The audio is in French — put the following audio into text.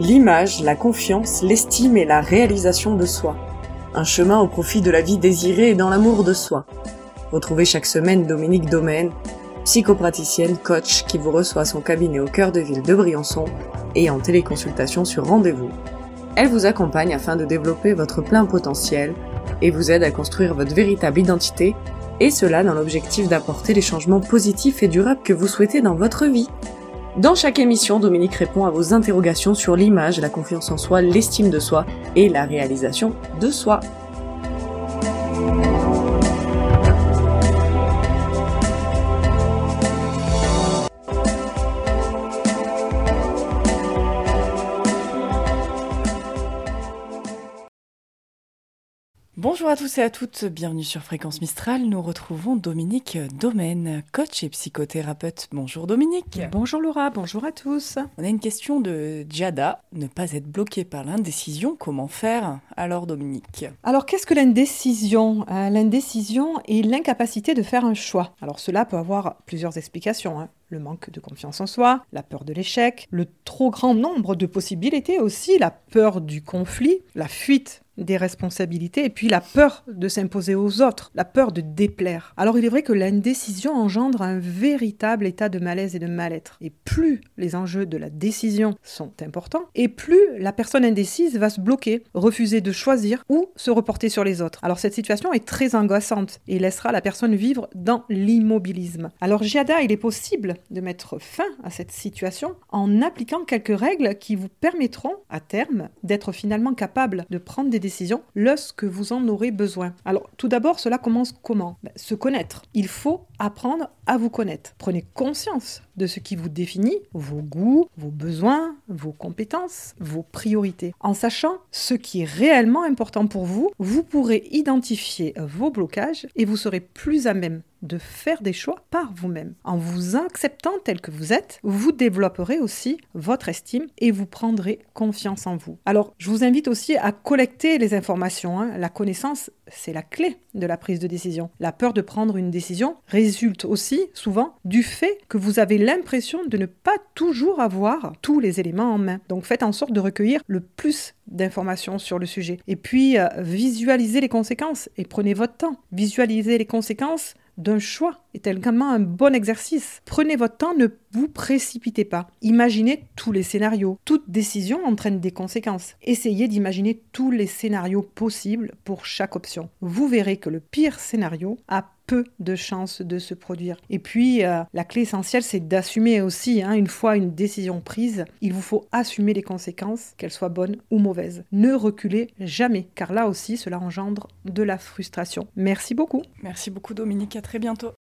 L'image, la confiance, l'estime et la réalisation de soi. Un chemin au profit de la vie désirée et dans l'amour de soi. Retrouvez chaque semaine Dominique Domaine, psychopraticienne, coach qui vous reçoit à son cabinet au cœur de ville de Briançon et en téléconsultation sur rendez-vous. Elle vous accompagne afin de développer votre plein potentiel et vous aide à construire votre véritable identité, et cela dans l'objectif d'apporter les changements positifs et durables que vous souhaitez dans votre vie. Dans chaque émission, Dominique répond à vos interrogations sur l'image, la confiance en soi, l'estime de soi et la réalisation de soi. Bonjour à tous et à toutes, bienvenue sur Fréquence Mistral. Nous retrouvons Dominique Domaine, coach et psychothérapeute. Bonjour Dominique. Bonjour Laura, bonjour à tous. On a une question de Giada, ne pas être bloqué par l'indécision, comment faire alors Dominique? Alors qu'est-ce que l'indécision? L'indécision est l'incapacité de faire un choix. Alors cela peut avoir plusieurs explications. Le manque de confiance en soi, la peur de l'échec, le trop grand nombre de possibilités aussi, la peur du conflit, la fuite des responsabilités et puis la peur de s'imposer aux autres, la peur de déplaire. Alors il est vrai que l'indécision engendre un véritable état de malaise et de mal-être. Et plus les enjeux de la décision sont importants, et plus la personne indécise va se bloquer, refuser de choisir ou se reporter sur les autres. Alors cette situation est très angoissante et laissera la personne vivre dans l'immobilisme. Alors Giada, il est possible de mettre fin à cette situation en appliquant quelques règles qui vous permettront à terme d'être finalement capable de prendre des décisions lorsque vous en aurez besoin. Alors tout d'abord, cela commence comment? Se connaître. Il faut apprendre à vous connaître. Prenez conscience de ce qui vous définit, vos goûts, vos besoins, vos compétences, vos priorités. En sachant ce qui est réellement important pour vous, vous pourrez identifier vos blocages et vous serez plus à même de faire des choix par vous-même. En vous acceptant tel que vous êtes, vous développerez aussi votre estime et vous prendrez confiance en vous. Alors, je vous invite aussi à collecter les informations. La connaissance, c'est la clé de la prise de décision. La peur de prendre une décision résulte aussi souvent du fait que vous avez l'impression de ne pas toujours avoir tous les éléments en main. Donc faites en sorte de recueillir le plus d'informations sur le sujet. Et puis visualisez les conséquences et prenez votre temps. Visualisez les conséquences d'un choix est également un bon exercice. Prenez votre temps, ne vous précipitez pas. Imaginez tous les scénarios. Toute décision entraîne des conséquences. Essayez d'imaginer tous les scénarios possibles pour chaque option. Vous verrez que le pire scénario a peu de chances de se produire. Et puis, la clé essentielle, c'est d'assumer aussi. Une fois une décision prise, il vous faut assumer les conséquences, qu'elles soient bonnes ou mauvaises. Ne reculez jamais, car là aussi, cela engendre de la frustration. Merci beaucoup. Merci beaucoup Dominique, à très bientôt.